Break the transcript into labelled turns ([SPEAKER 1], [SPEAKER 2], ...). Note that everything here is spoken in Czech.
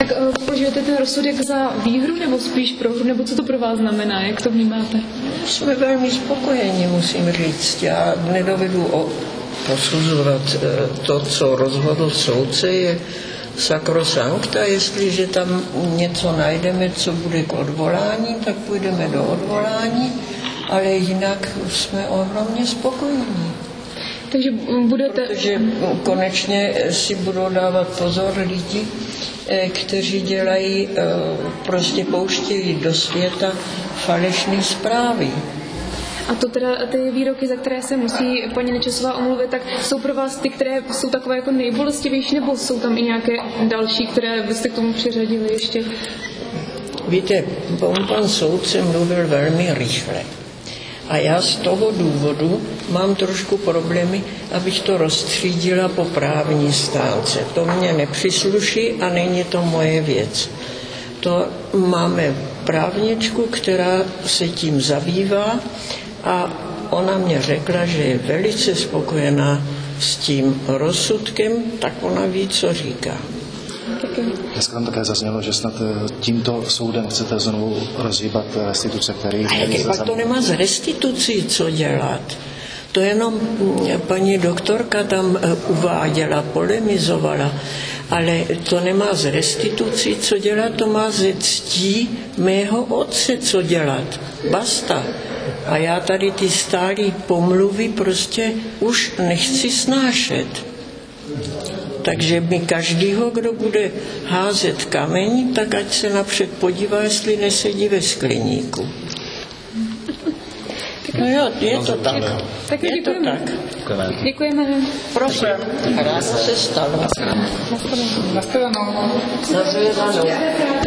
[SPEAKER 1] Tak považujete ten rozsudek za výhru nebo spíš prohru, nebo co to pro vás znamená, jak to vnímáte?
[SPEAKER 2] Jsme velmi spokojeni, musím říct. Já nedovedu posuzovat to, co rozhodl soudce, je sakrosankta. Jestliže tam něco najdeme, co bude k odvolání, tak půjdeme do odvolání, ale jinak jsme ohromně spokojení.
[SPEAKER 1] Takže budete...
[SPEAKER 2] Protože konečně si budou dávat pozor lidi, kteří dělají, prostě pouštějí do světa falešné zprávy.
[SPEAKER 1] A to teda ty výroky, za které se musí paní Nečasová omluvit, tak jsou pro vás ty, které jsou takové jako nejbolestivější, nebo jsou tam i nějaké další, které byste k tomu přiřadili ještě?
[SPEAKER 2] Víte, pan soudce mluvil velmi rychle. A já z toho důvodu mám trošku problémy, abych to rozstřídila po právní stránce. To mně nepřísluší a není to moje věc. To máme právničku, která se tím zabývá a ona mě řekla, že je velice spokojená s tím rozsudkem, tak ona ví, co říká.
[SPEAKER 3] Dneska tam také zaznělo, že snad tímto soudem chcete znovu rozhýbat restituce, který...
[SPEAKER 2] Pak to nemá s restitucí co dělat. To jenom paní doktorka tam uváděla, polemizovala, ale to nemá s restitucí co dělat, to má ze ctí mého otce co dělat. Basta. A já tady ty stálý pomluvy prostě už nechci snášet. Takže mi každýho, kdo bude házet kameň, tak ať se napřed podívá, jestli nesedí ve skleníku. No jo, je to tak.
[SPEAKER 1] Tak
[SPEAKER 2] je to tak.
[SPEAKER 1] Děkujeme.
[SPEAKER 2] Prosím, rád se stalo.
[SPEAKER 1] Nashledanou.
[SPEAKER 2] Nashledanou.